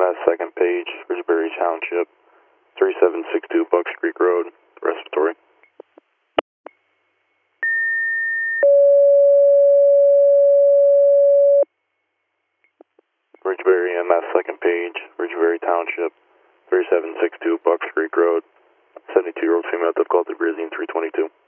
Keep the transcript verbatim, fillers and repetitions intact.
S, second page, Ridgeberry Township, three seven six two Bucks Creek Road, respiratory. Ridgeberry M S, second page, Ridgeberry Township, three seven six two Bucks Creek Road, seventy-two-year-old female, difficulty breathing, three twenty-two.